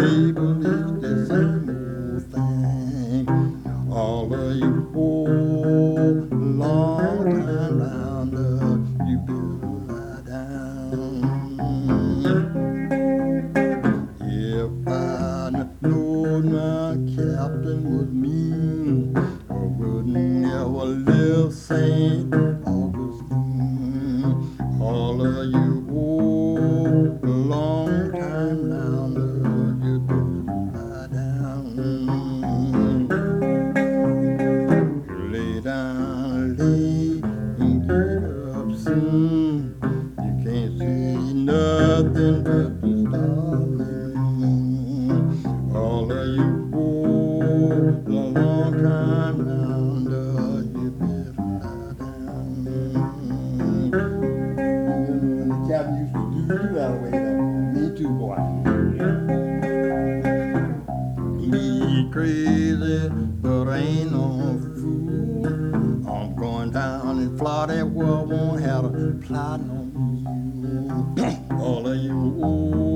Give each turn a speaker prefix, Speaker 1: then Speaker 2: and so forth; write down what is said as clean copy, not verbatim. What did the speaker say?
Speaker 1: table is the same old thing. All of you old long time rounders, you better lie down. If I knowed my captain was mean, I would never live St. Augustine. All of you old long time rounders, you better lie down. Lay down late and get up soon. You can't see nothing but the stars and moon. All of you old, long time rounders, you better lie down. When the captain used to do you that way, though. Me too, boy. Me crazy, but I ain't no fool. I'm going down in Florida where I won't have a plot on you. All of you old